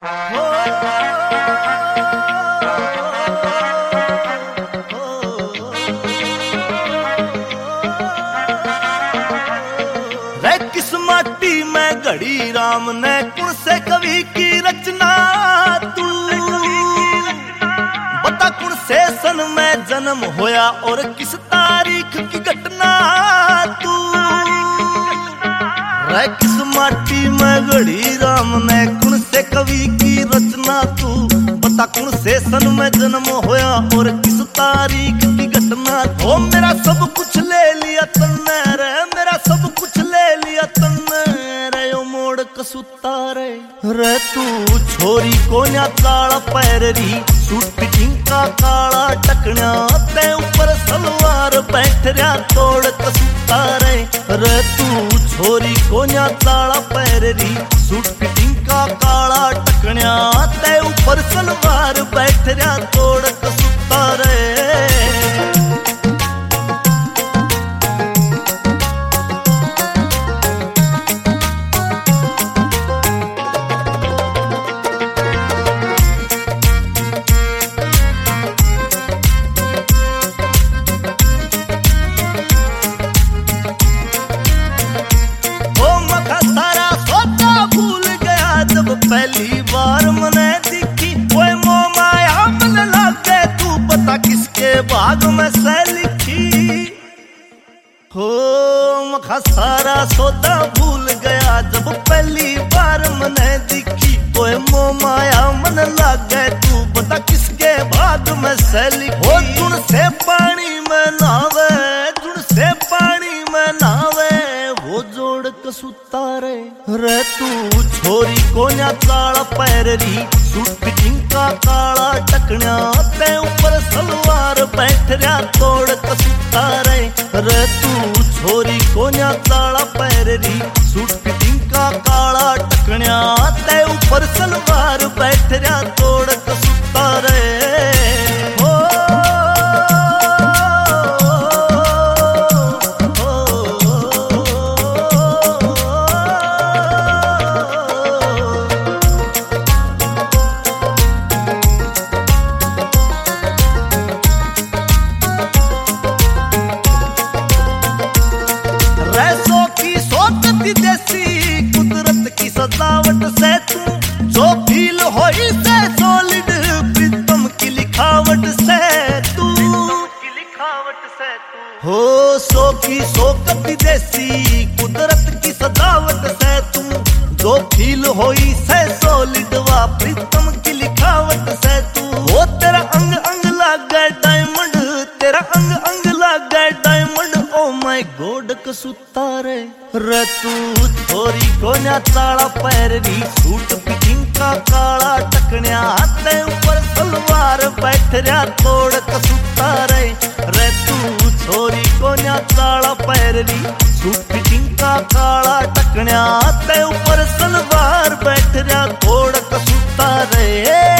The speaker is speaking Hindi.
रे किस माटी में घड़ी राम ने कुण से कवि की रचना तू बता कुण से सन में जन्म होया और किस तारीख की घटना तू रे किस माटी में घड़ी राम ने कुण से कवि की रचना तू बता कुण से सन में जन्म होया और किस तारीख की घटना ओ मेरा सब कुछ ले लिया तन्ने रे मेरा सब कुछ ले लिया तन्ने रे ओ मोड़ कसूता रे तू छोरी कोन्या काला पैररी सूट फिटिंग का काला टकण्या ते ऊपर सलवार बैठ रहा तोड़ कसूता रे तू छोरी कोन्या काला पैररी सूट फिटिंग का काला टकण्या ते ऊपर सलवार बैठ रहा तोड़ कसूता रे। पहली बार मने दिखी ओए मो माया मन लागे तू बता किसके भाग में से लिखी हो मखा सारा सौदा भूल गया जब पहली बार मने दिखी ओए मो माया मन लागे तू बता किसके भाग में से लिखी हो जुड़ से पानी में नावे जुड़ से पानी में नावे वो जोड़ कसूता रे तू छोरी कोन्या काला पैररी सूट फिटिंग का काला टकण्या ते ऊपर सलवार बैठ रहा तोड़ कसूता रे तू छोरी कोन्या काला पैररी सूट फिटिंग का काला टकण्या ते ऊपर सलवार बैठ रहा तोड़ कसूता रे। देसी कुदरत की सजावट से तू जो फील होई से सॉलिड प्रीतम की लिखावट से तू हो सो की सोकत देसी कुदरत की सजावट से तू जो फील होई से सॉलिड वा प्रीतम की लिखावट से तू हो तेरा अंग अंग लागे डायमंड तेरा अंग अंग लागे डायमंड ओ माय गॉड कसूता रे तू छोरी कोन्या काला पैररी सूट फिटिंग का काला टकण्या ते ऊपर सलवार बैठ रहा तोड़ कसूता रे तू छोरी कोन्या काला पैररी सूट फिटिंग का काला टकण्या ते ऊपर सलवार बैठ रहा तोड़ कसूता रे।